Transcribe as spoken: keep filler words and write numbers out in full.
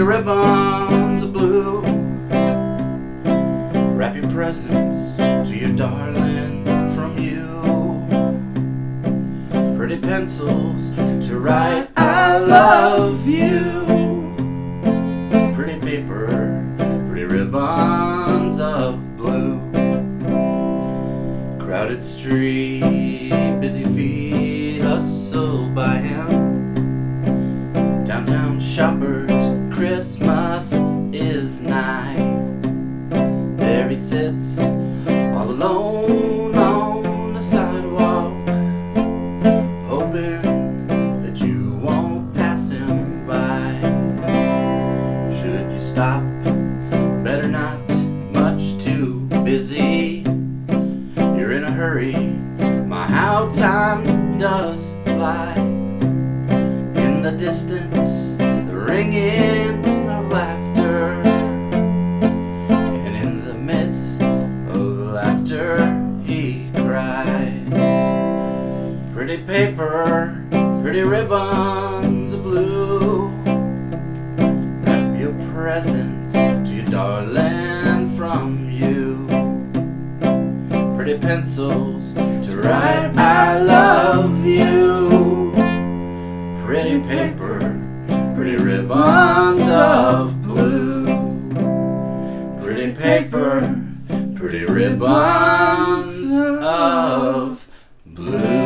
ribbons of blue. Wrap your presents to your darling from you. Pretty pencils to write I love you. Pretty paper, pretty ribbons of blue. Crowded street, busy feet hustle by him. Downtown shoppers, Christmas is nigh. There he sits, all alone on the sidewalk, hoping that you won't pass him by. Should you stop? Better not, much too busy. You're in a hurry, my how time does fly. In the distance, the ringing of laughter, and in the midst of laughter he cries. Pretty paper, pretty ribbons of blue. Wrap your presents to your darling from you. Pretty pencils to write I love you. Pretty paper, pretty ribbons of blue. Pretty paper, pretty ribbons of blue.